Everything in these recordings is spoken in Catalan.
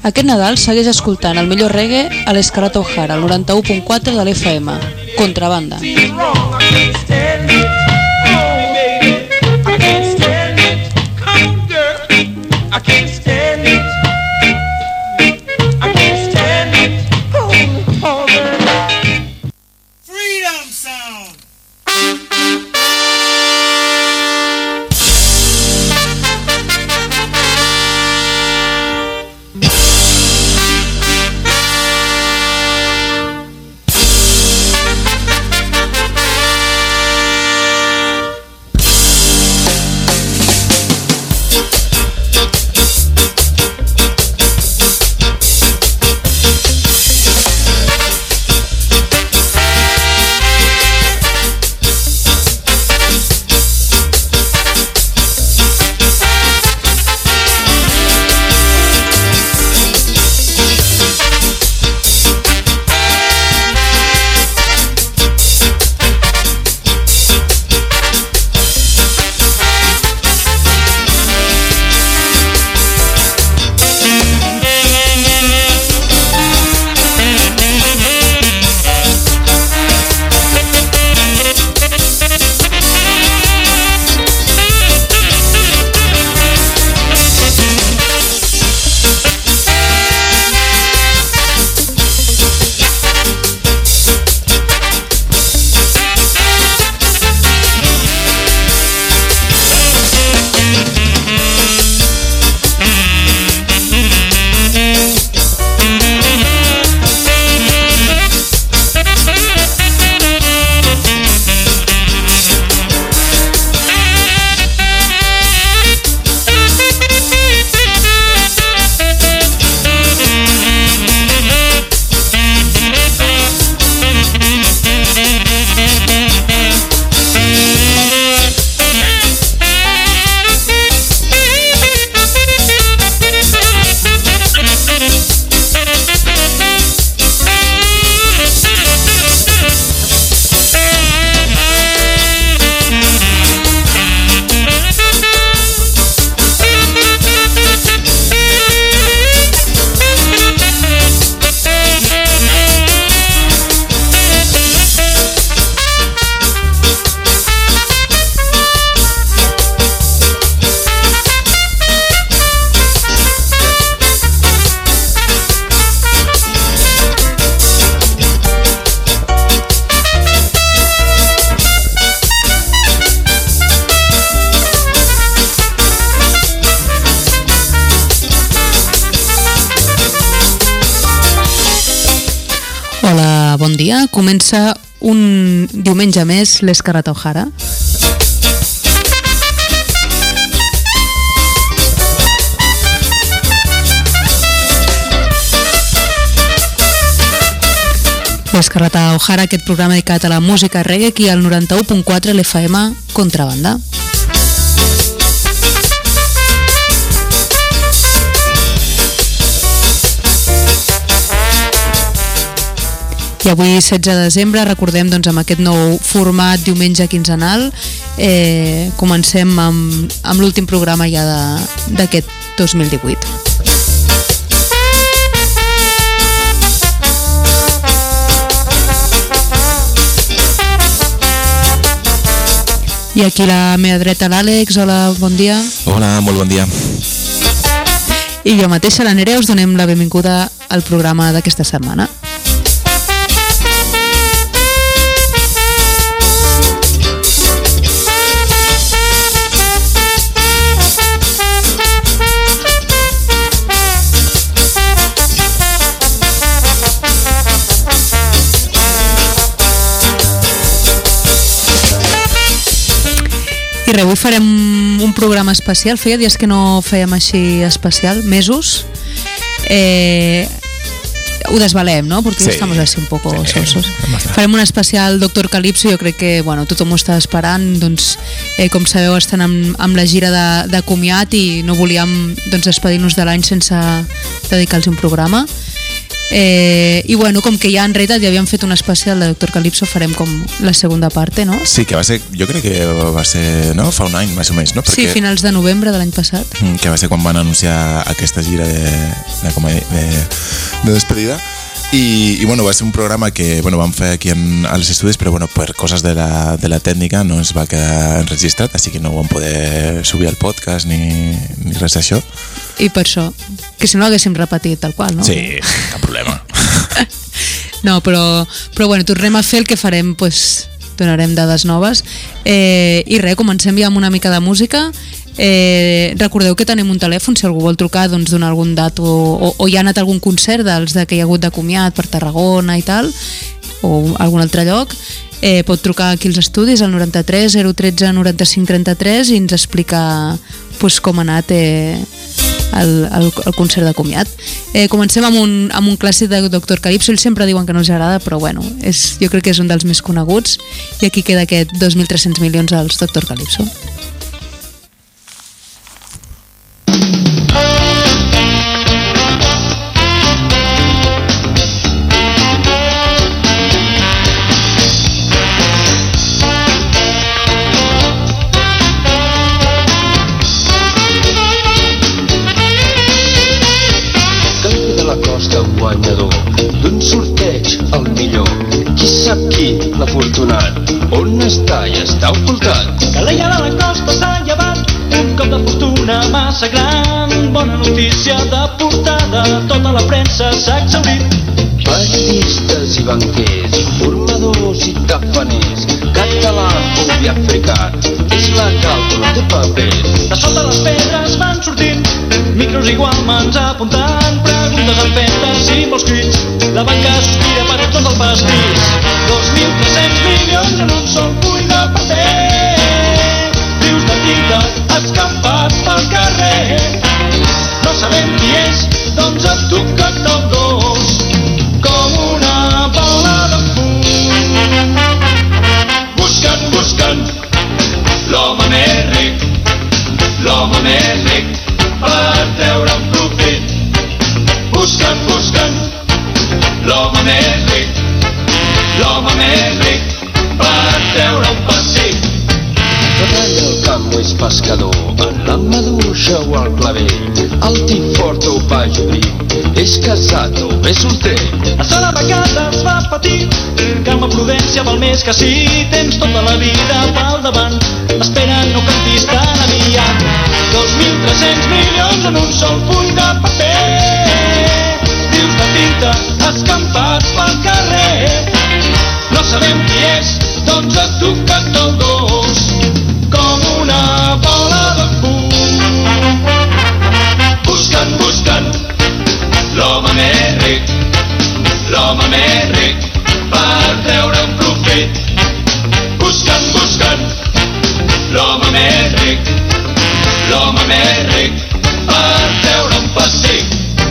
Aquest Nadal segueix escoltant el millor reggae a l'Escalata O'Hara, al 91.4 de l'FM. Contrabanda. Bon dia, comença un diumenge més l'Escalata O'Hara. L'Escalata O'Hara, aquest programa dedicat a la música reggae, aquí al 91.4 l'FM Contrabanda. I avui, 16 de desembre, recordem amb aquest nou format diumenge quinzenal. Comencem amb l'últim programa ja d'aquest 2018. I aquí a la meva dreta l'Àlex. Hola, bon dia. Hola, molt bon dia. I jo mateixa, la Nerea, us donem la benvinguda al programa d'aquesta setmana. I res, avui farem un programa especial. Feia dies que no fèiem així especial, mesos. Ho desvalem, ¿no? Porque sí, estamos así un poco sosos. Farem un especial Doctor Calypso. Jo crec que tothom ho està esperant. Doncs, com sabeu, estan amb la gira de comiat i no volíem despedir-nos de l'any sense dedicar-los un programa. I bueno, com que ja en realitat ja havíem fet un especial de Dr. Calypso, farem com la segona part, no? Sí, que va ser, jo crec que va ser, no? Fa un any, més o menys, no? Perquè, sí, finals de novembre de l'any passat. Que va ser quan van anunciar aquesta gira de despedida. I bueno, va ser un programa que vam fer aquí als estudis, però bueno, per coses de la tècnica no ens va quedar enregistrat, així que no ho vam poder subir al podcast ni res d'això. I per això, que si no l'haguéssim repetit tal qual, no? Sí, cap problema. No, però bueno, tornem a fer el que farem, doncs donarem dades noves. I res, comencem ja amb una mica de música. Recordeu que tenim un telèfon, si algú vol trucar, doncs donar algun dato o hi ha anat algun concert dels que hi ha hagut de comiat per Tarragona i tal, o algun altre lloc, pot trucar aquí als estudis al 93 013 95 33 i ens explicar pues, com ha anat el concert de comiat. Comencem amb un clàssic de Dr. Calypso. Ells sempre diuen que no els agrada, però bueno, jo crec que és un dels més coneguts, i aquí queda aquest 2.300 milions als Dr. Calypso. Guanyador d'un sorteig el millor. Qui sap qui, l'afortunat, on està i està ocultat? Que l'Eia de la Costa s'ha llevat un cop de fortuna massa gran. Bona notícia de portada, tota la premsa s'ha exhaurit. Periodistes i banquers, formadors i tafaners, català o africà, és la càlcula de papers. De sota les pedres van sortint micros igualmans apuntant, preguntes empentes i molts crits. La banca sospira per tot el pastís. 2.300 milions en un sol full de paper. Rius de tinta escampats pel carrer. No sabem qui és, doncs ha tocat el dos, com una bola de fum. Buscant l'home més ric, l'home més ric, per treure un profit. Buscant l'home més ric, per treure un pessic. Treballa al camp o és pescador, en la maduixa o al clavell, alt i fort o baix o prim, és casat o és solter. A sola vegades va patir, calma, prudència val més que sí. Tens tota la vida pel davant, espera, no cantis tan aviat. 2.300 milions en un sol full de paper. Rius de tinta escampats pel carrer. No sabem qui és, doncs ha tocat el dos, com una bola de fum. Buscant l'home més ric, per treure un profit. Buscant l'home més ric, per treure un pessic.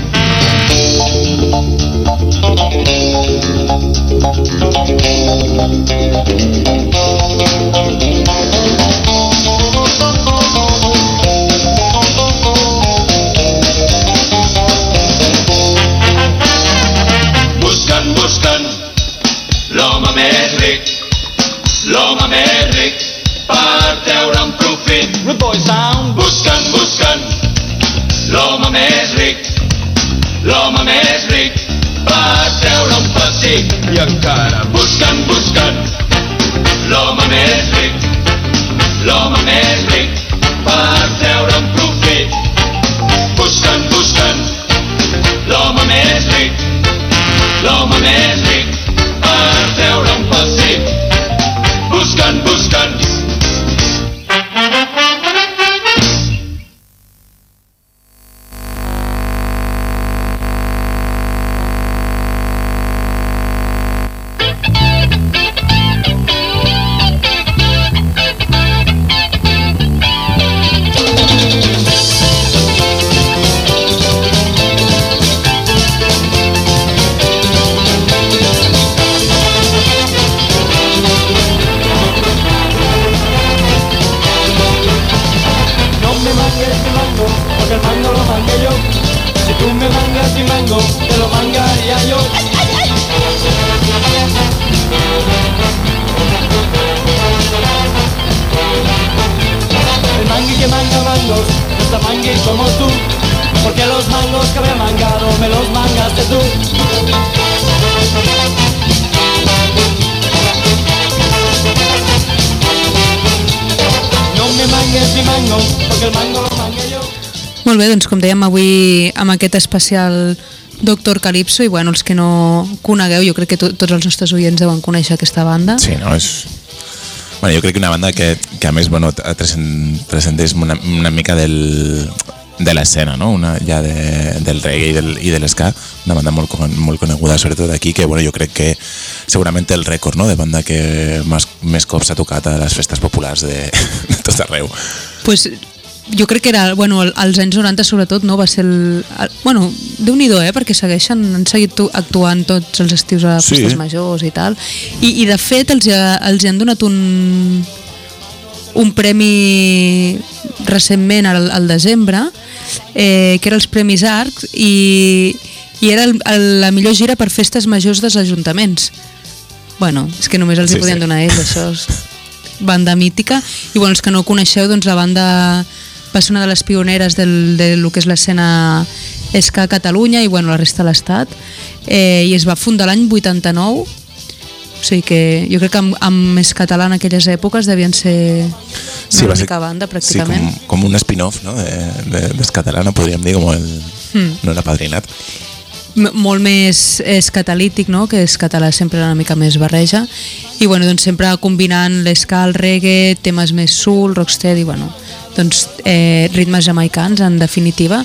Buscant l'home més ric, per treure un profit. Rude boy sound. Buscant l'home més ric, per treure un pessic. I encara Buscant l'home més ric, per treure un profit. Buscant l'home més ric, per treure un pessic. Buscant porque el mango lo mangué yo. Si tú me mangas y mango, te lo mangaría yo. se manguen como tú, porque los mangos que había mangado me los mangaste tú. No me mangues mi mango, porque el mango lo mangué yo. Molt bé, doncs com dèiem avui amb aquest especial Doctor Calypso, i bueno, els que no conegueu, jo crec que tots els nostres oients deuen conèixer aquesta banda. Sí, no, és... Bueno, jo crec que una banda que a més, bueno, transcendeix una mica de l'escena, no? Ja del reggae i de l'esca, una banda molt coneguda, sobretot aquí, que bueno, jo crec que segurament el rècord, no?, de banda que més cops s'ha tocat a les festes populars de tot arreu. Pues jo crec que era, bueno, als anys 90 sobretot, no, va ser bueno, Déu-n'hi-do, perquè han seguit actuant tots els estius a festes majors i tal, i de fet els hi han donat un premi recentment al desembre, que era els Premis Arcs, i era la millor gira per festes majors dels ajuntaments. Bueno, és que només els hi podien donar ells, això és banda mítica. I bueno, els que no coneixeu, doncs la banda va ser una de les pioneres de lo que és l'escena ska a Catalunya i bueno, la resta de l'Estat, i es va fundar l'any 89, o sigui que jo crec que amb més català en aquelles èpoques devien ser una única banda pràcticament. Sí, com un spin-off, no?, d'escatalana, podríem dir, com no era padrinat. Molt més catalític, no?, que és català sempre una mica més barreja, i bueno, doncs sempre combinant l'esca, el reggae, temes més soul, rocksteady, bueno, doncs ritmes jamaicans en definitiva,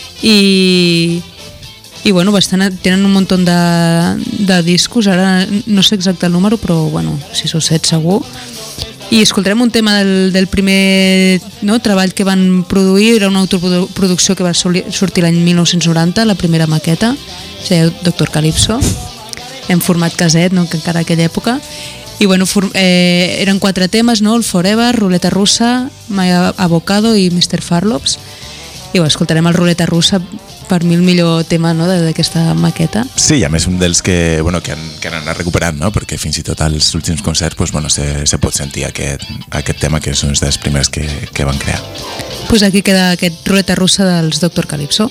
i bueno, tenen un munt de discos, ara no sé exacte el número, però bueno, 6 o 7 segur, i escoltarem un tema del primer treball que van produir. Era una autoproducció que va sortir l'any 1990, la primera maqueta, es deia Doctor Calypso, en format caset, no?, que encara aquella època. I bueno, eren 4 temes, no?, el Forever, Ruleta Russa, My Avocado i Mr. Farlops. I bueno, escoltarem el Ruleta Russa, per mi el millor tema, no?, d'aquesta maqueta. Sí, i a més un dels que han anat recuperant, no?, perquè fins i tot als últims concerts pues, bueno, se pot sentir aquest tema, que és un dels primers que van crear. Pues aquí queda aquest Ruleta Russa dels Doctor Calypso.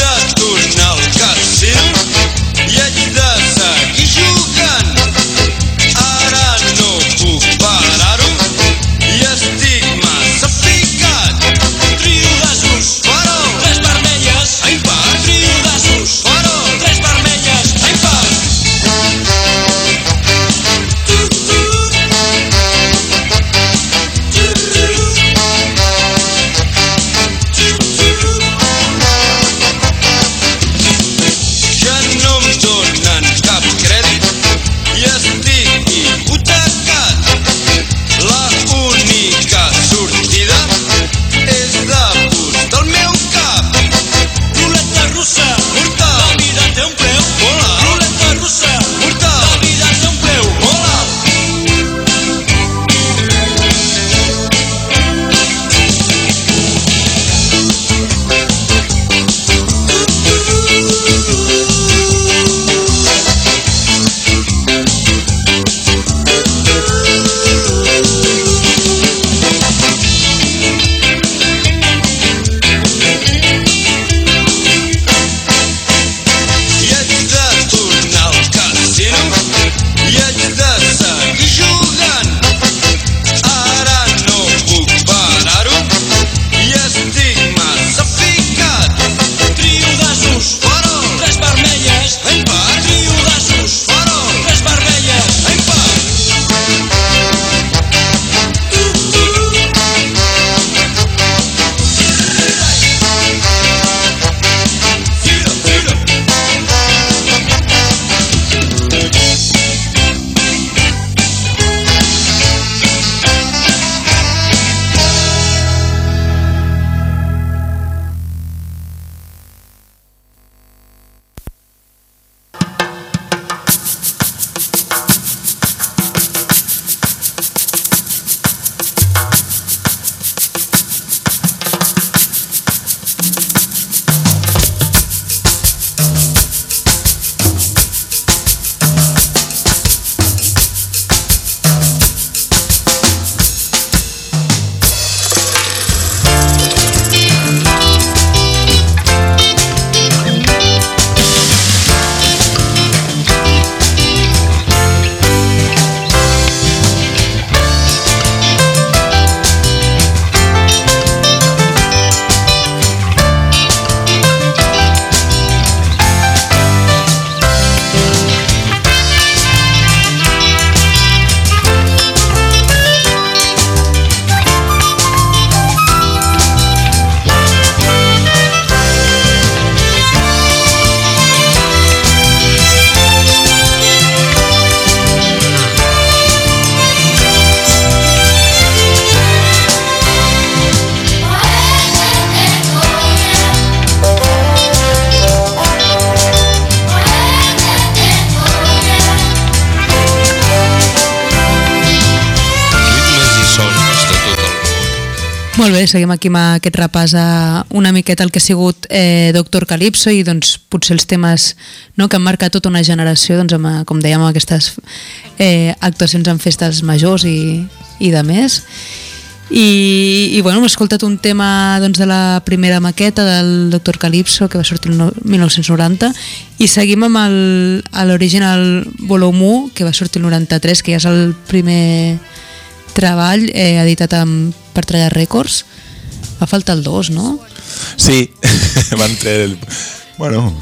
I haig de seguir jugant. Molt bé, seguim aquí amb aquest repàs a una miqueta el que ha sigut Doctor Calypso i doncs potser els temes, no, que han marcat tota una generació, doncs, amb, com dèiem, amb aquestes actuacions en festes majors i de més. I bueno, hem escoltat un tema doncs, de la primera maqueta del Doctor Calypso que va sortir el 1990 i seguim amb l'Original Volume 1 que va sortir el 93, que ja és el primer treball editat per Tralla Records. Va faltar el 2, no? Sí, van treure el... Bueno...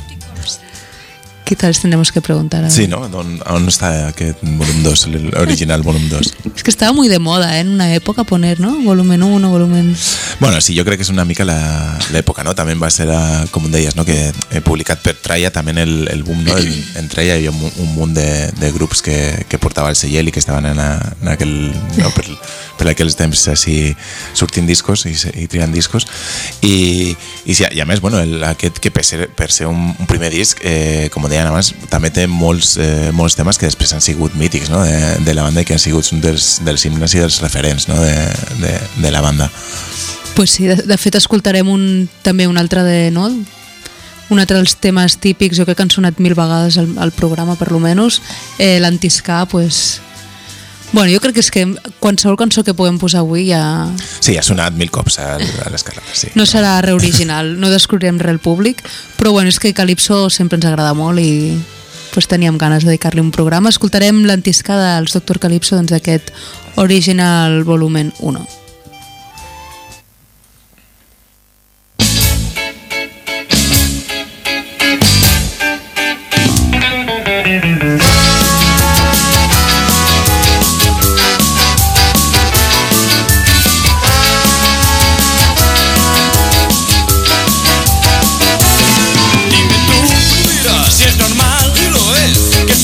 Quizás tendremos que preguntar. Sí, ¿no? ¿Dónde está aquest volumen 2, el original volumen 2? Es que estaba muy de moda, en una època poner, ¿no? Volumen 1, volumen... Bueno, sí, jo crec que és una mica l'època, no? També va ser, com deies, no? Que he publicat per Tralla també el boom, no? En Tralla hi havia un munt de grups que portava el segell i que estaven en aquell... No? Per aquells temps així sortint discos i triant discos i a més, bueno, aquest que per ser un primer disc, com deien abans, també té molts temes que després han sigut mítics, no? de la banda i que han sigut un dels himnes i dels referents, no? de la banda. Pues sí, de fet escoltarem també un altre no? Un altre dels temes típics, jo crec que han sonat 1000 vegades al programa per lo menos, l'Antisca, pues... Bueno, jo crec que és que qualsevol cançó que puguem posar avui ja... Sí, ha sonat 1000 cops a l'escala. Sí. No serà reoriginal, no descobrirem res al públic, però bueno, és que Calypso sempre ens agrada molt i pues, teníem ganes de dedicar-li un programa. Escoltarem l'Antisca dels Doctor Calypso doncs, d'aquest Original Volumen 1.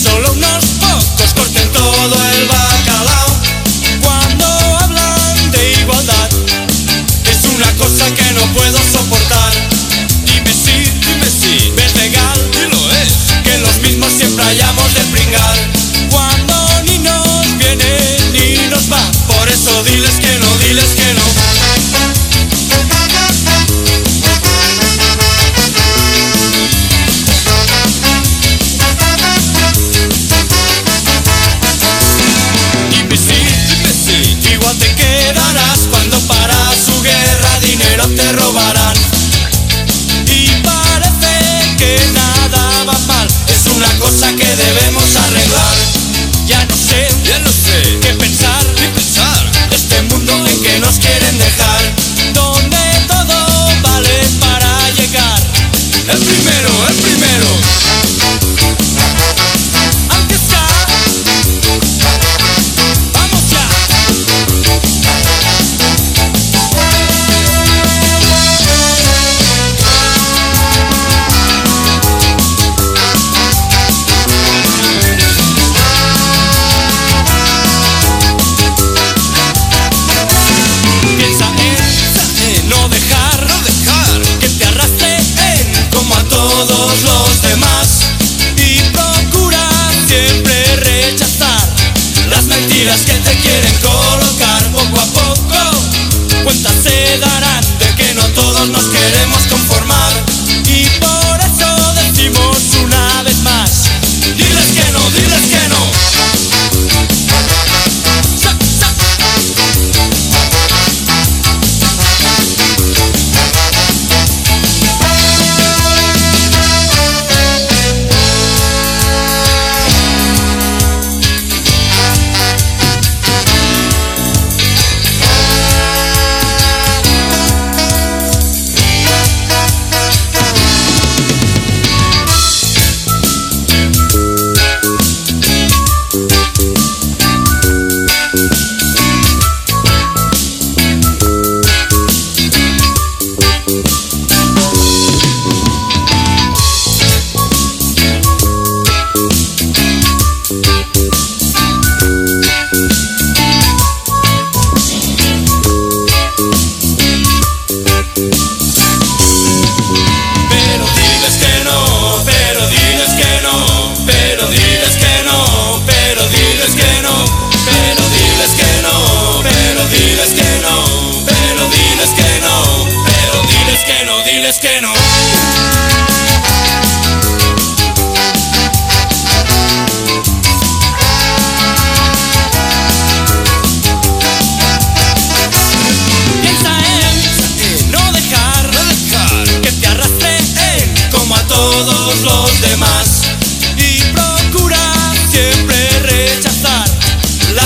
Todo el bacalao cuando hablan de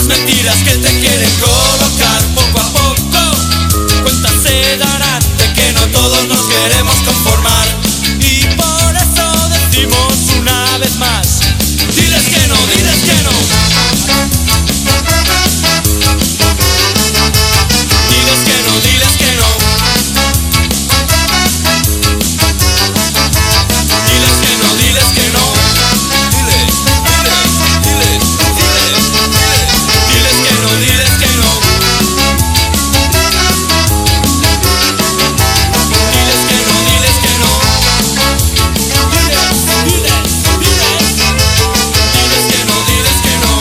las mentiras que te quieren colocar poco a poco. Cuenta se darán de que no todos nos queremos conformar. Y por eso decimos una vez más, diles que no, diles que no. Diles que no, diles que no. Diles que no, diles que no. Diles, diles, diles, diles, diles. Diles que no, diles que no. Diles que no, diles que no. Diles, diles, diles. Diles que no, diles que no.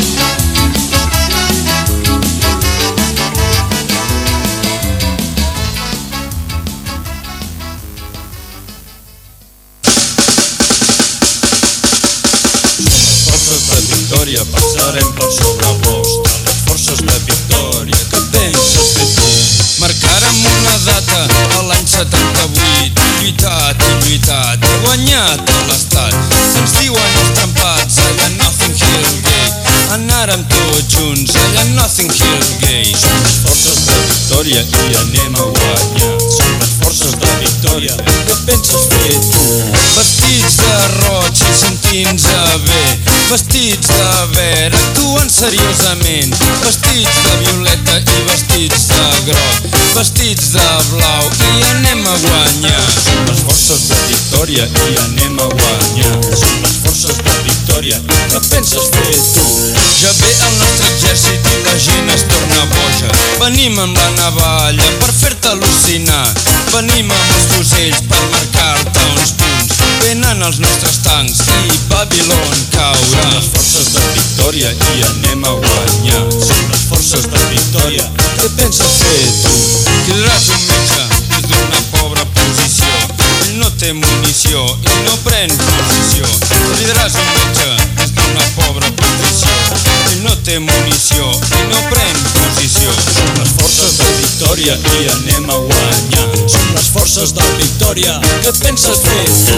Forces de victòria passarem per sobre vostre. Les forces de victòria, què penses fer tu? Marcàrem una data a l'any 78. Lluitat i lluitat, he guanyat a l'estat. Se'ns diuen els trempats, allà Nothing Hill Gate. Anàrem tots junts, allà Nothing Hill Gate. Som les forces de victòria i anem a guanyar. Som les forces de victòria, què penses fer tu? Vestits de roig i sentint-se bé, vestits de verd, actuant seriosament, vestits de violeta i vestits de groc, vestits de blau i anem a guanyar. Som les forces de victòria i anem a guanyar. Som les forces de victòria, què penses fer tu? Ja ve el nostre exèrcit i la gent es torna boja. Venim amb la navalla per fer-te al·lucinar. Venim amb els fusells per marcar-te uns punts. Venen els nostres tancs i Babilon caurà. Som les forces de victòria i anem a guanyar. Som les forces de victòria, què penses fer tu? Cridaràs un metge des d'una pobra posició. Ell no té munició i no pren posició. Cridaràs un metge des d'una pobra posició. Ell no té munició i no pren posició. Som les forces de victòria i anem a guanyar. Som les forces de victòria, què penses fer tu?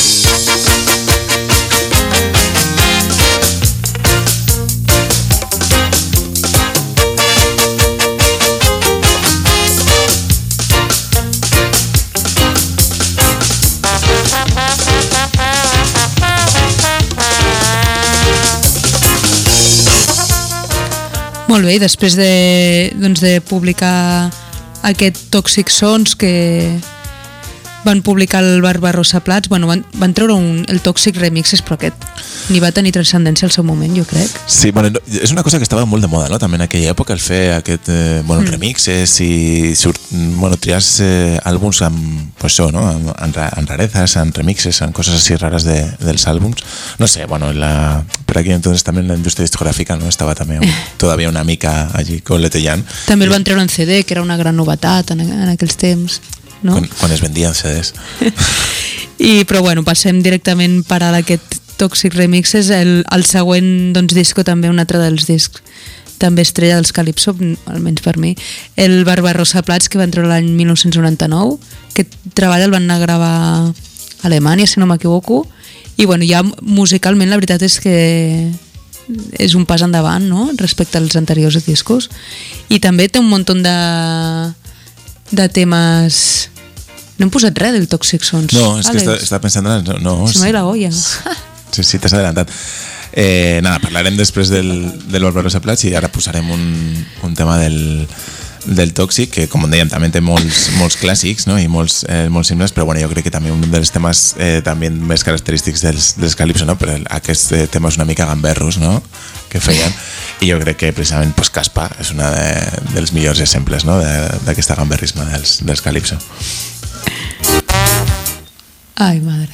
Molt bé, i després de publicar aquest Toxic Sons que van publicar el Barbarossa Plats, bueno, van treure el Toxic Remixes, però aquest ni va tenir transcendència al seu moment, jo crec. Sí, bueno, és una cosa que estava molt de moda, no? També en aquella època, el fer aquest, remixes i triar àlbums amb, pues això, no? amb rarezas, amb remixes, amb coses així rares dels àlbums. No sé, bueno, per aquí entonces també la indústria discogràfica no estava també todavía una mica allí coletellant. També el van treure en CD, que era una gran novetat en aquells temps. No? Quan es vendien CDs. Però bueno, passem directament per a aquest Toxic Remixes. El següent disco, també un altre dels discs també estrella dels Calypso, almenys per mi, el Barbarossa Plats, que van treure l'any 1999. Aquest treball el van anar a gravar a Alemanya, si no m'equivoco, i bueno, ja musicalment la veritat és que és un pas endavant, no?, respecte als anteriors discos, i també té un munt de temes. No hem posat res del Toxic Sons. No, és que està pensant en... No, se m'ha ido la olla. Sí, t'has adelantat. Parlarem després del Barbarossa Plats i ara posarem un tema del Tòxic, que com dèiem també té molts clàssics, no? I molts simples, però bueno, jo crec que també un dels temes també més característics dels Calypso, no? Però aquest tema és una mica gamberros, no? Que feien, i jo crec que precisament pues, Caspa és un dels millors exemples, no? D'aquest gamberrisme dels Calypso. Ai, madre.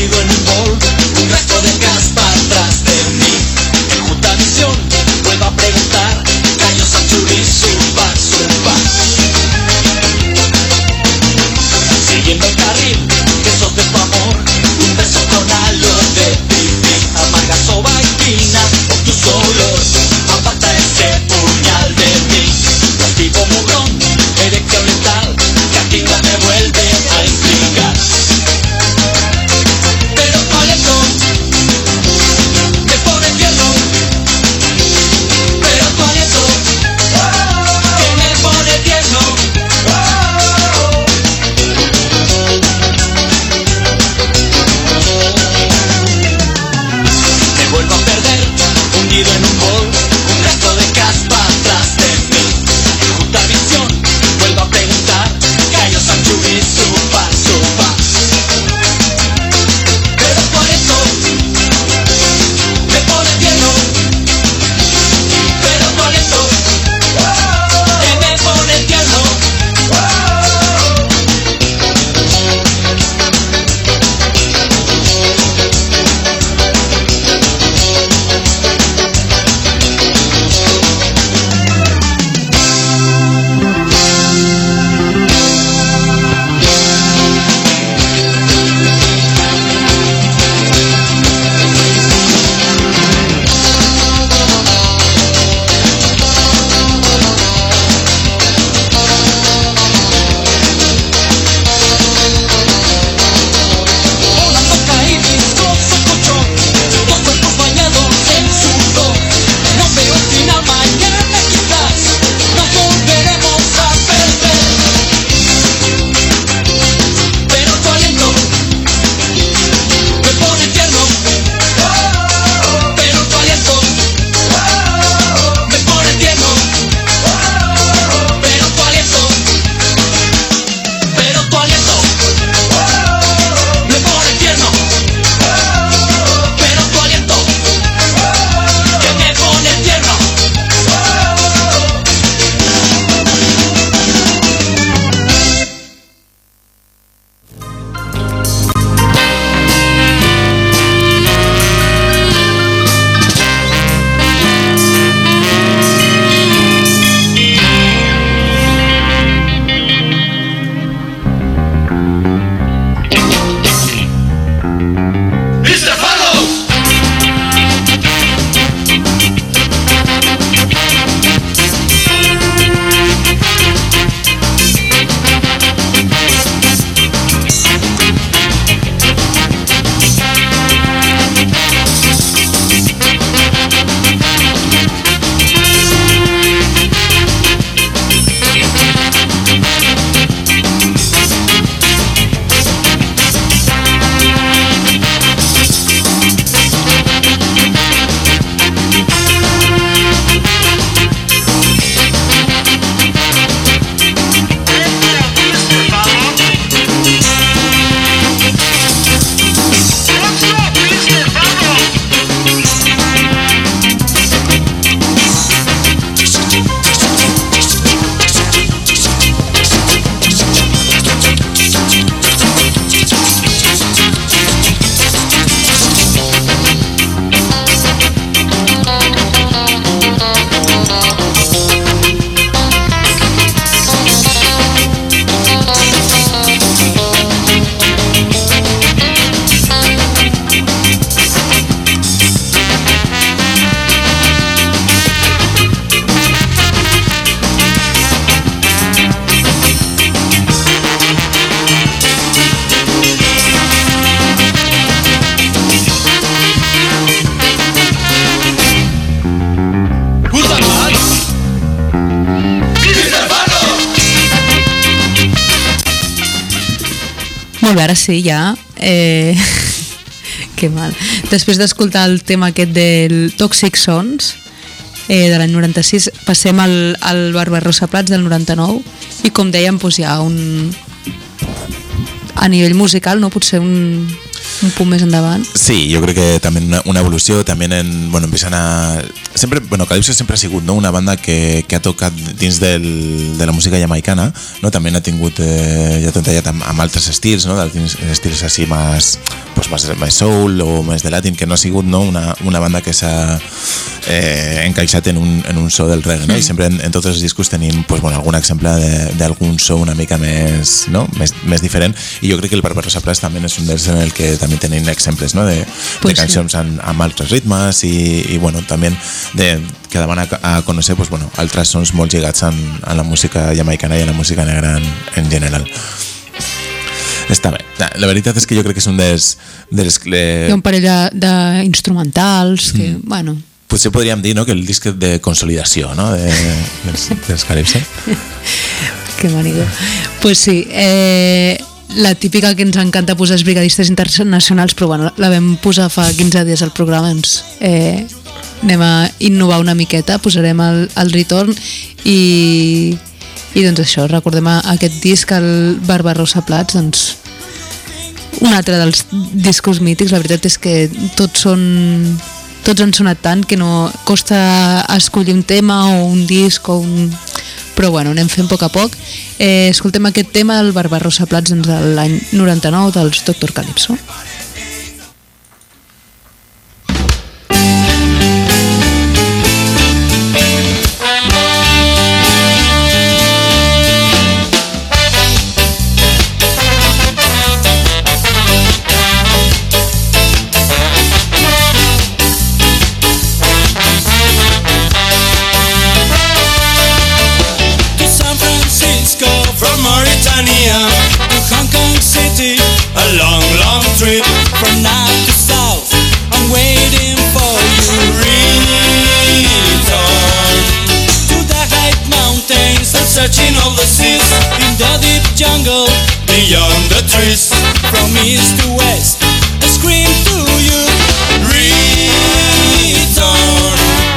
Puedo aprender ara sí, ja... que mal. Després d'escoltar el tema aquest del Toxic Sons, de l'any 96, passem al Barbarossa Plats del 99, i com dèiem, doncs hi ha a nivell musical, no? Potser un punt més endavant. Sí, jo crec que també una evolució, també empiezan a... Sempre, Calypso sempre ha sigut, no? Una banda que ha tocat dins de la música jamaicana, no? També ha tingut, ja t'ho he dit, amb altres estils, no? Estils així més soul o més de latin, que no ha sigut, no? Una banda que s'ha encaixat en un so del reggae, no? I sempre en tots els discos tenim algun exemple d'algun so una mica més, no? més diferent, i jo crec que el Barbarossa Plats també és un dels en el que també tenim exemples, no? de cançons amb altres ritmes i també que van a conèixer altres sons molt lligats a la música jamaicana i a la música negra en general. Està bé. La veritat és que jo crec que és un dels... Hi ha un parell d'instrumentals que, potser podríem dir, no?, que el disc de consolidació, no?, dels Calypso. Que manigo. Pues sí, la típica que ens encanta posar els brigadistes internacionals, però la vam posar fa 15 dies al programa, anem a innovar una miqueta, posarem el retorn i doncs això, recordem aquest disc, el Barbarossa Plats, doncs un altre dels discos mítics. La veritat és que tots han sonat tant que no costa escollir un tema o un disc però anem fent a poc a poc. Escoltem aquest tema del Barbarossa Plats de l'any 99 dels Dr. Calypso. To Hong Kong City, a long, long trip from north to south. I'm waiting for you, return to the high mountains and searching all the seas in the deep jungle beyond the trees. From east to west, I scream to you, return,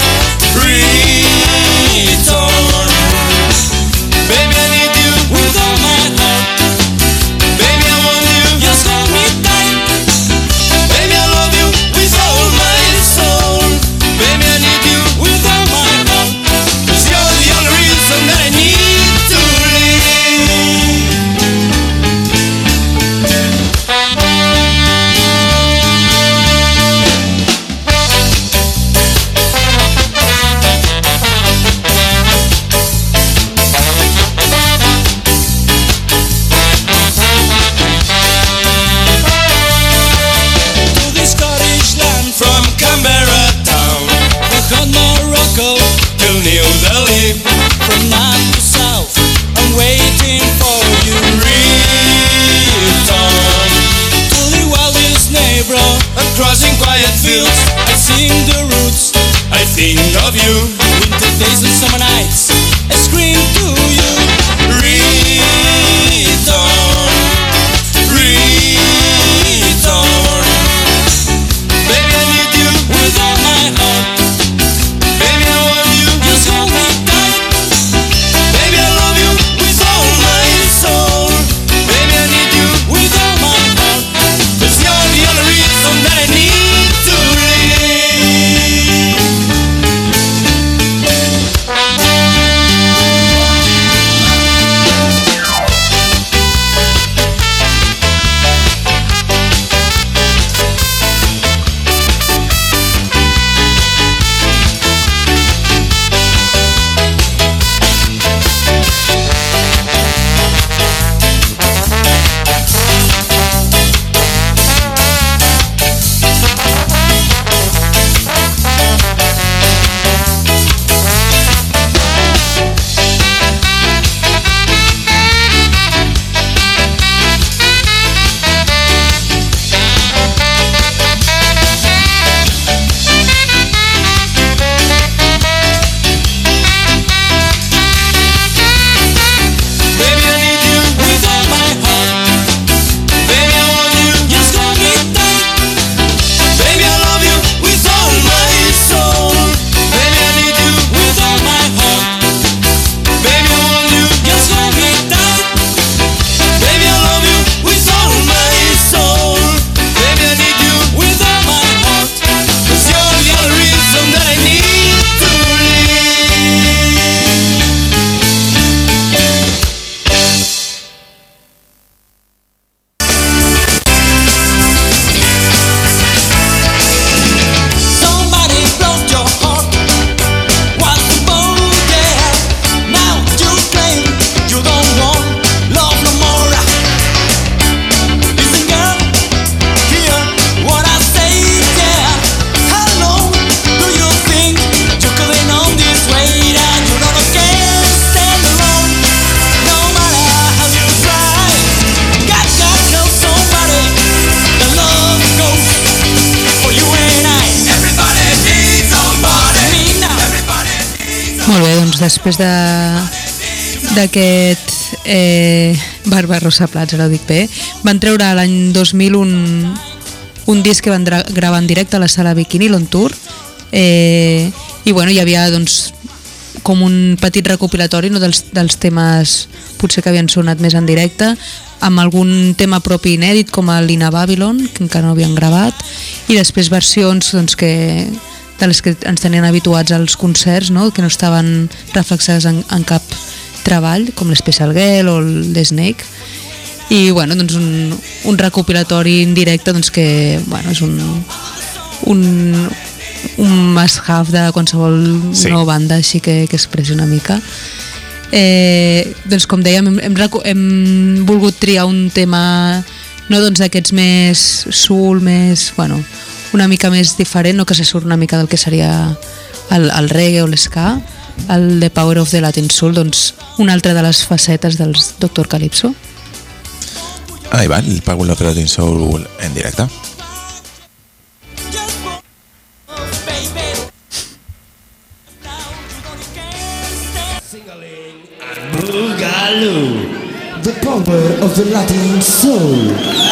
return. Baby, I need you with all my heart. Baby, I want you, just hold me tight. Baby, I love you with all my soul. Baby, I need you with all my heart. 'Cause you're the only reason that I need to live. doncs després d'aquest Barbarossa Plats, ara ho dic bé, van treure l'any 2000 un disc que van gravar en directe a la sala Bikini, l'On Tour, i bueno, hi havia doncs com un petit recopilatori, no, dels temes potser que havien sonat més en directe, amb algun tema propi inèdit com el Lina Babylon, que encara no havien gravat, i després versions doncs, de les que ens tenien habituats als concerts, no, que no estaven reflexades en cap treball, com l'Special Girl o el The Snake. I bueno, doncs un recopilatori en directe doncs, que bueno, és un must-have de qualsevol nova banda, així que expressi una mica. Doncs com dèiem, hem volgut triar un tema, no, doncs, d'aquests més soul, més, bueno, una mica més diferent, no, que se surt una mica del que seria el reggae o l'ska, el The Power of the Latin Soul, doncs una altra de les facetes dels Dr. Calypso. Ahí va, el Power of the Latin Soul en directe. Boogaloo, the power of the Latin soul.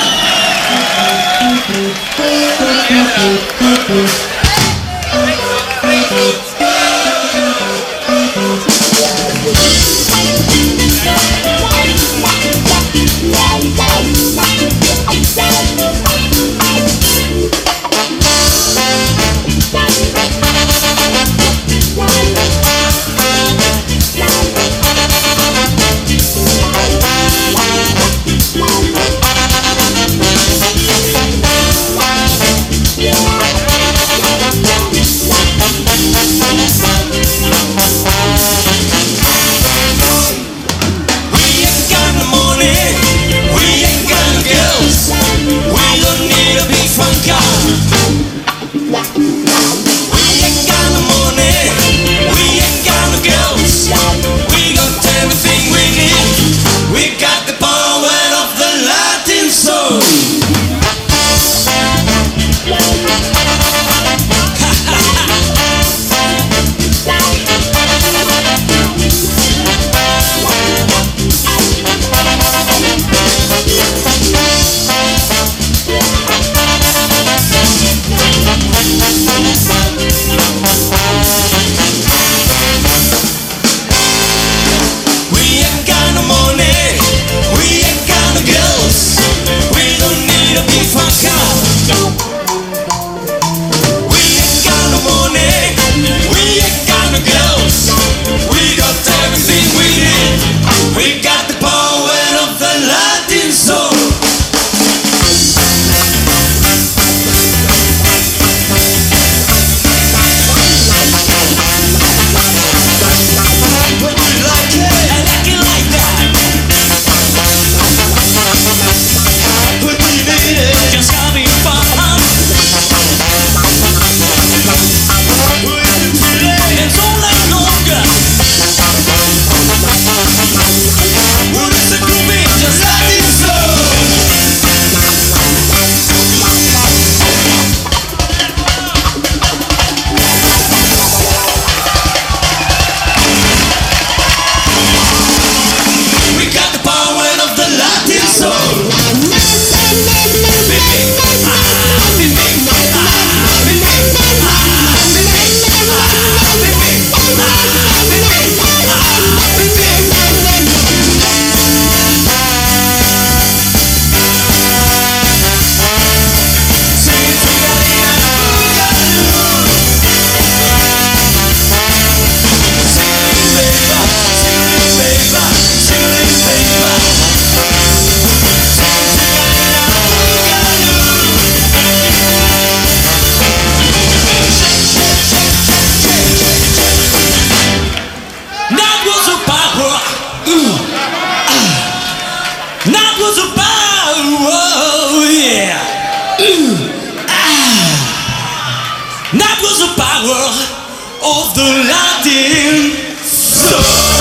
That was the power of the Latin soul.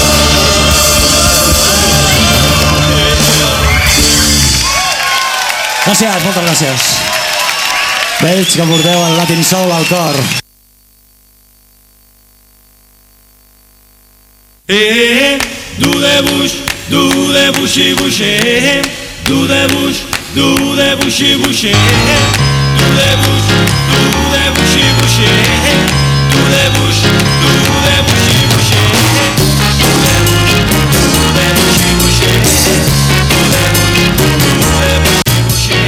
Gràcies, moltes gràcies. Veig que porteu el Latin Soul al cor. Do the bush, bushy bush, do the bush, bushy bush, do the bush, bushy bush, do the bush, bushy bush, do the bushy bush, do the bushy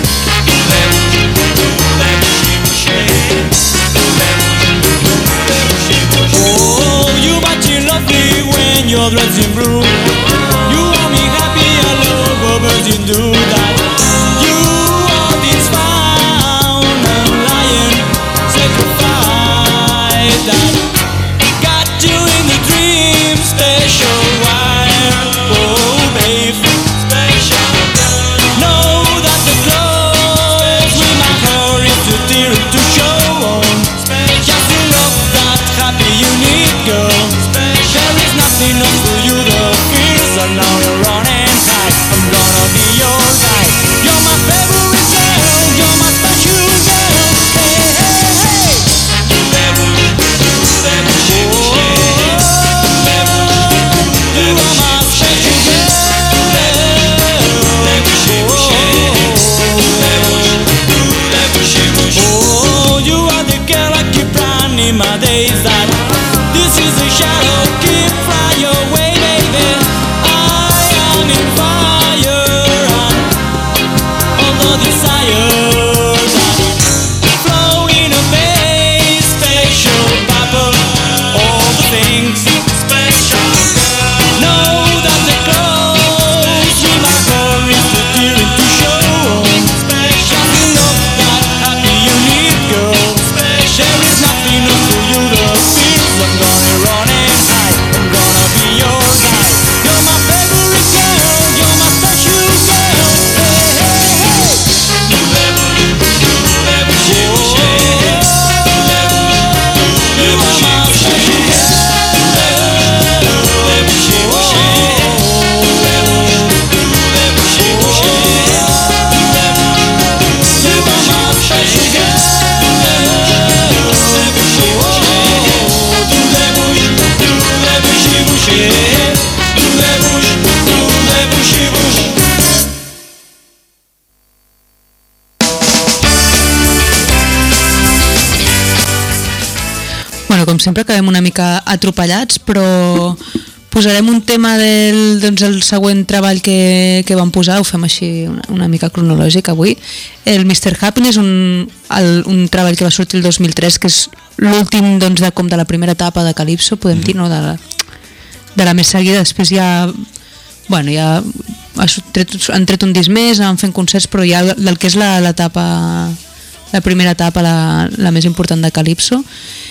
bush. Oh, you but you love me when you're dressed in blue. You want me happy, I love what you do that. You are this found and lion sacrifice that got you in the dream special wire. Oh babe, special girl. Know that the clothes with my heart is too dear to show on. Just to love that happy you need, girl. There is nothing else for you, the fears are now you're running high. I'm gonna be your guy. You're my favorite girl, you're my special girl. Hey, hey, hey. You are my special girl. Oh, you are the girl I keep running my days that. This is a shadow, keep fly away, baby. I am in fire and all the desires that flow in a base, special bubble, all the things special girl. Know that the clothes with my heart is too dear to show. Special to know that happy you need, girl. There is nothing else for you, the fears I'm gonna run and hide. I'm gonna be your guy. You're my favorite girl, you're my special girl. Hey, hey, hey. You are my special girl. Bueno, com sempre acabem una mica atropellats, però posarem un tema del següent treball que vam posar, ho fem així una mica cronològic avui, el Mr. Happiness, un treball que va sortir el 2003, que és l'últim de la primera etapa de Calypso, podem dir, no? de la més seguida. Després ja han tret un disc més, han fet concerts, però ja del que és la primera etapa, la més important de Calypso.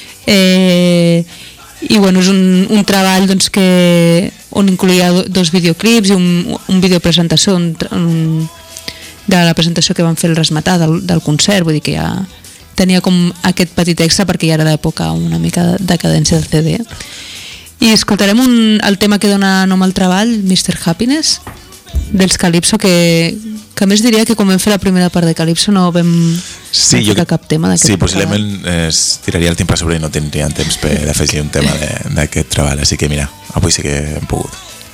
I bueno, és un treball on incloïa dos videoclips i un videopresentació de la presentació que van fer el Resmatar del concert, vull dir que ja tenia com aquest petit extra perquè ja era l'època una mica de decadència del CD. I escoltarem el tema que dona nom al treball, Mr. Happiness, dels Calypso, que a més diria que quan vam fer la primera part de Calypso no vam ficar cap tema d'aquest treball. Sí, possiblement es tiraria el temps per sobre i no tindrien temps per afegir un tema d'aquest treball, així que mira, avui sí que hem pogut.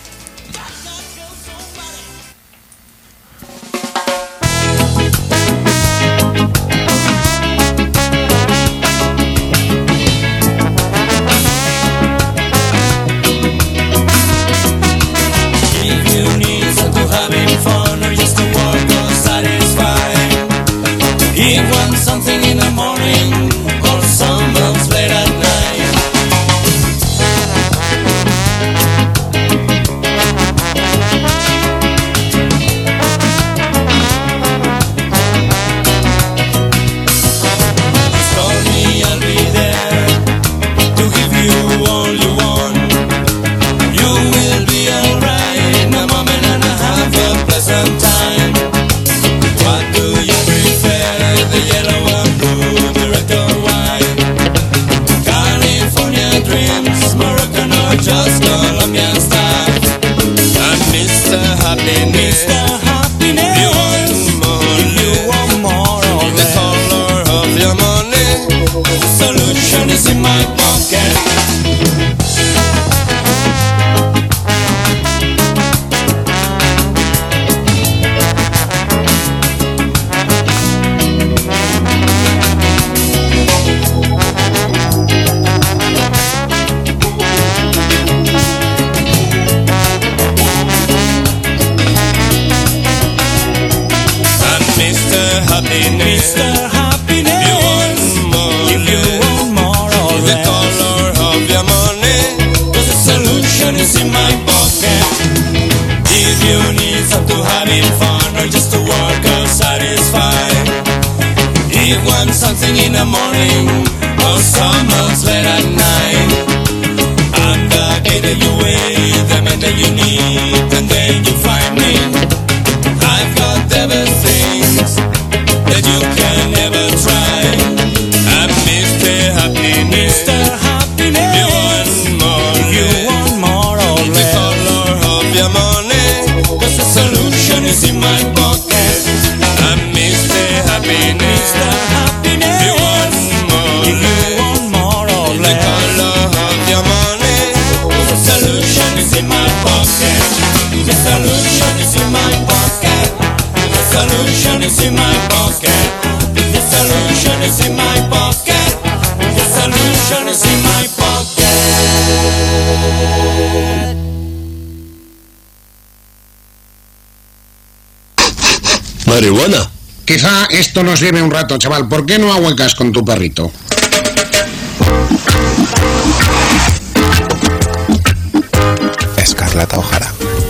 Something in the morning or someone's late at night. Happiness. Mr. Happiness. You want more. If you want more or The less. color of your money. Cause the solution is in my pocket. If you need some to having fun or just to work or satisfied. If you want something in the morning or some else late at night, I'm the guy that you wait, the man that you need, and then you find me. I've got everything that you can ever try. I'm Mr. Happiness. Mr. Happiness. You want more. If you want more or The less. color of your money. Cause the solution is in my pocket. I'm Mr. Happiness. Mr. Happiness. You want more. If you want more or The less. color of your money. The solution is in my pocket. The solution is in my pocket. The solution is in my pocket. The solution is in my pocket. The solution is in my pocket. Marihuana. Quizá esto nos lleve un rato, chaval. ¿Por qué no ahuecas con tu perrito? Escarlata O'Hara.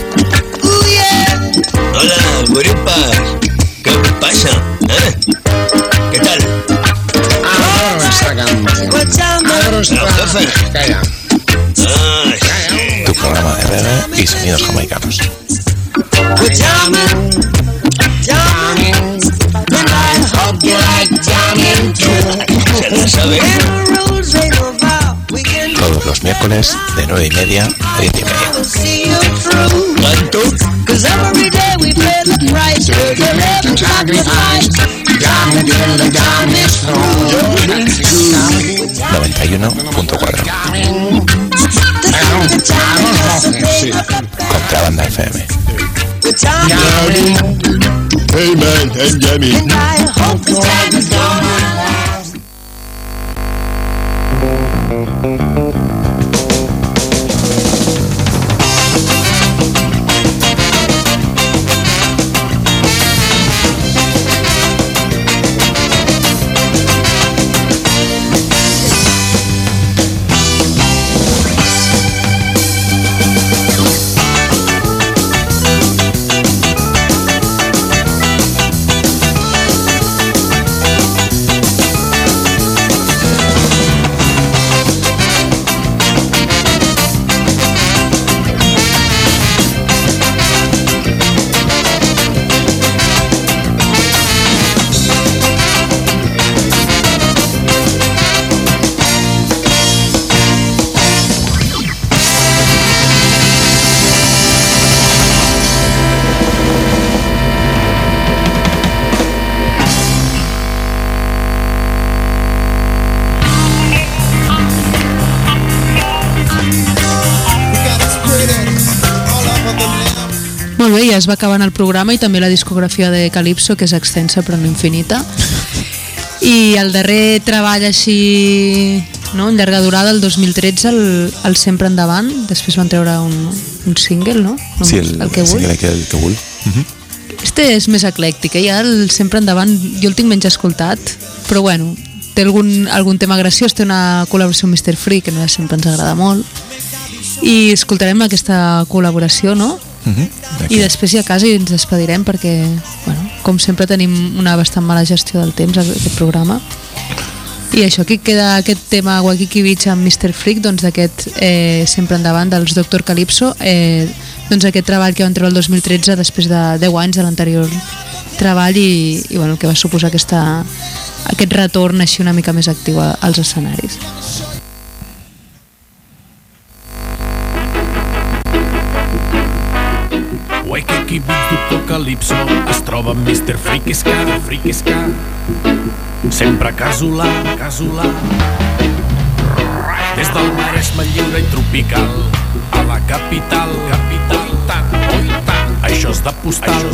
Hola, gurupas. ¿Qué pasa? ¿Qué tal? Adoro esta canción. Adoro esta... No, jefe. Calla. Ah, sí. Tu programa de reggae y sonidos jamaicanos. ¿Se la sabe? Todos los miércoles de 9:30 a 10:30. ¿Cuánto? 91.4. Contrabanda FM. Hey man, I'm Jamie. Molt bé, ja es va acabant el programa i també la discografia de Calypso, que és extensa però no infinita. I el darrer treball així, no, en llarga durada, el 2013, el Sempre Endavant. Després van treure un single, no? Sí, el que vull. single aquell, el que vull. Este és més eclèctic, ja el Sempre Endavant jo el tinc menys escoltat, però bueno, té algun tema graciós, té una col·laboració amb Mr. Free, que no sempre ens agrada molt, i escoltarem aquesta col·laboració, no? I després ja quasi ens despedirem perquè, bueno, com sempre tenim una bastant mala gestió del temps aquest programa. I això, aquí queda aquest tema Waikiki Beach amb Mr. Freak, doncs d'aquest Sempre Endavant dels Dr. Calypso, doncs aquest treball que van treure el 2013 després de 10 anys de l'anterior treball i bueno, el que va suposar aquest retorn així una mica més actiu als escenaris. Waikiki Beach, Dr. Calypso, es troba amb Mr. Freaky-Ska, sempre casolà. Des del Maresme lliure i tropical a la capital, i tant, això és de postal.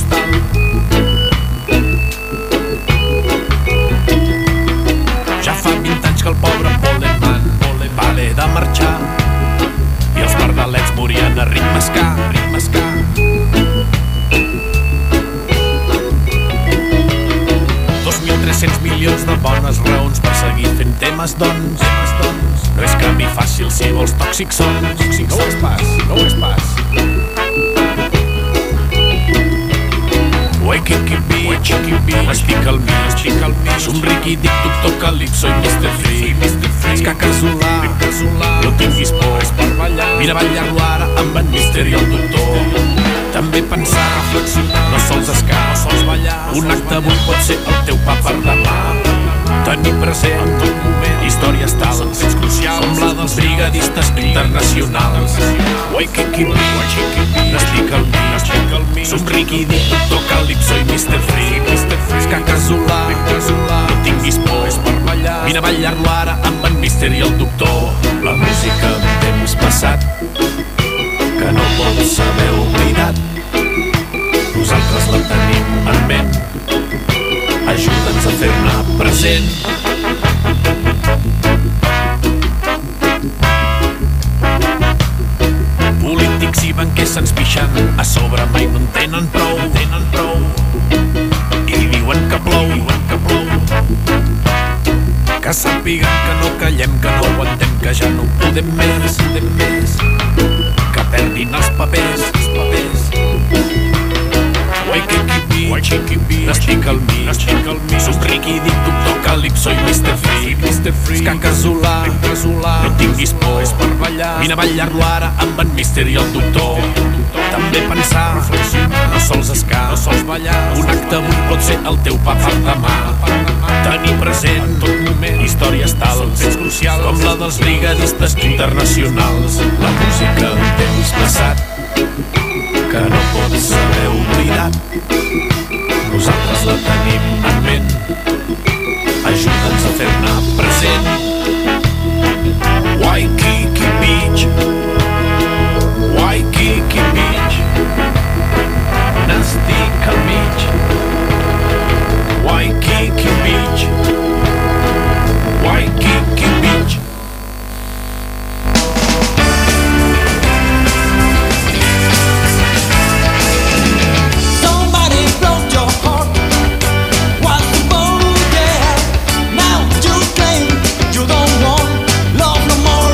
Ja fa 20 anys que el pobre Poleman va haver de marxar i els pardalets morien a ritme ska. milions de bones raons per seguir fent temes, doncs. No és canvi fàcil si vols tòxics sons. No ho és pas. Waikiki Beach, m'estic al mig, somric i dic doctor Calypso i Mr. Free. Ska casolà, no tinguis por, vine a ballar-lo ara amb en Mister i el doctor. També pensar, reflexionar, no sols ska, no sols ballar. Un acte avui pot ser el teu pa per demà. Tenir present en tot moment històries tals, com la dels brigadistes internacionals. Waikiki Beach, n'estic al mig, somric i dic doctor Calypso i Mr. Free. Ska casolà, no tinguis por, vine a ballar-lo ara amb en Mister i el doctor. La música d'un temps passat que no pots haver oblidat, nosaltres la tenim en ment, ajuda'ns a fer-ne present. Polítics i banquers se'ns pixen a sobre, mai no en tenen prou, i diuen que plou, que sàpiguen que no callem, que no aguantem, que ja no podem més, que perdin els papers. Waikiki Beach, n'estic al mig, somric i dic doctor Calypso i Mr. Free. Ska casolà, no tinguis por, vine a ballar-lo ara amb en Mister i el doctor. També pensar, reflexionar, no sols ska, no sols ballar. Un acte avui pot ser el teu pa per demà. Tenir present en tot moment històries tals, com la dels brigadistes internacionals. La música d'un temps passat que no pots haver oblidat, nosaltres la tenim en ment, ajuda'ns a fer-ne present. Waikiki Beach, n'estic al mig. Waikiki Beach. Somebody broke your heart. What's the bone, yeah? Now you claim you don't want love no more.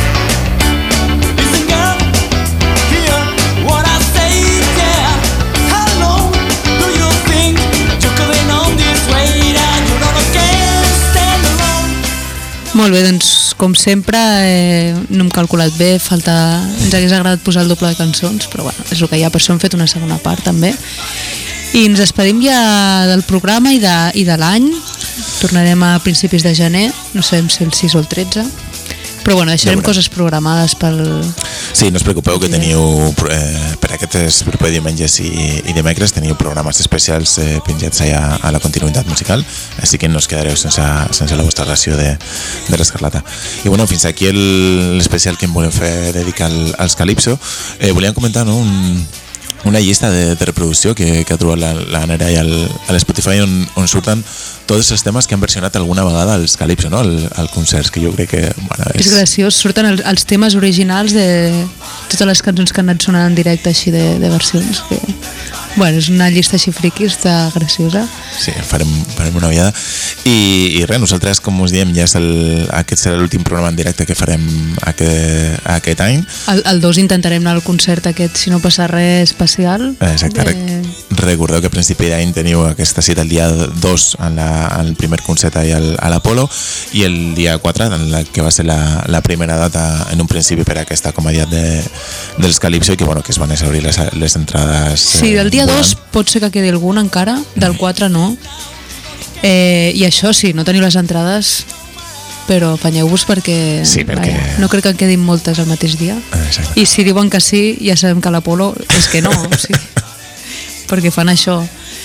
Listen, girl, hear what I say, yeah. How long do you think you could be on this way and you don't can't stand alone? Molt bé, doncs com sempre no hem calculat bé, ens hagués agradat posar el doble de cançons, però bueno, és el que hi ha, per això hem fet una segona part també. I ens despedim ja del programa i de l'any. Tornarem a principis de gener, no sabem si el 6 o el 13, però bueno, deixarem coses programades pel... Sí, no us preocupeu que teniu per aquests propers diumenges i dimecres teniu programes especials penjats allà a la continuïtat musical, així que no us quedareu sense la vostra ració de l'Escarlata. I bueno, fins aquí l'especial que em volem fer dedicar als Calypso. Volíem comentar, no?, una llista de reproducció que ha trobat la Nerea a l'Spotify on surten tots els temes que han versionat alguna vegada els Calypso, no?, al concerts, que jo crec que... Bueno, és graciós, surten els temes originals de totes les cançons que han anat sonant en directe així de versions. Que... Bueno, és una llista així friqui, està graciosa. Sí, farem una ullada. I res, nosaltres, com us diem, ja aquest serà l'últim programa en directe que farem aquest any. El 2 intentarem anar al concert aquest, si no passa res especial. Exacte, recordeu que a principi d'any teniu aquesta cita el dia 2 al primer concert a l'Apolo i el dia 4, en la que va ser la primera data en un principi per a aquesta comediat dels Calypso i que, bueno, que es van obrir les entrades. Sí, del dia 2 pot ser que quedi algun encara, del 4 no. I això sí, no teniu les entrades, però apanyeu-vos perquè, no crec que en quedin moltes al mateix dia. Exacte. I si diuen que sí, ja sabem que l'Apolo és que no, o sigui, perquè fan això.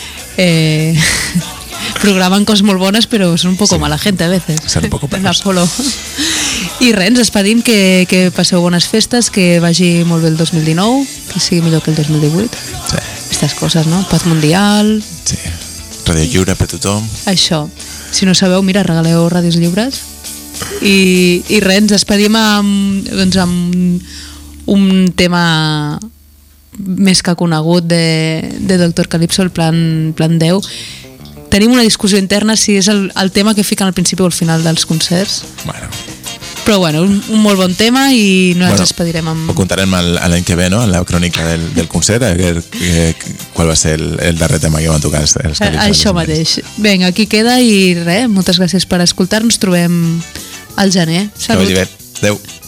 Programen coses molt bones, però són un poco mala gente a veces. Són un poco perros. L'Apolo. I res, ens despedim, que passeu bones festes, que vagi molt bé el 2019, que sigui millor que el 2018. Sí. Aquestes coses, no? Paz mundial. Sí. Ràdio lliure per tothom. Això. Si no sabeu, mira, regaleu ràdios lliures. I res, ens despedim amb un tema més que conegut de Dr. Calypso, el Plan 10, tenim una discussió interna si és el tema que fiquen al principi o al final dels concerts. Bueno. Però bueno, un molt bon tema i no ens despedirem amb... Ho contarem l'any que ve, no?, en la crònica del concert, qual va ser el darrer tema que van tocar els Calipso. Això mateix. Vinga, aquí queda i res, moltes gràcies per escoltar-nos. Trobem al gener. Salut. Adéu.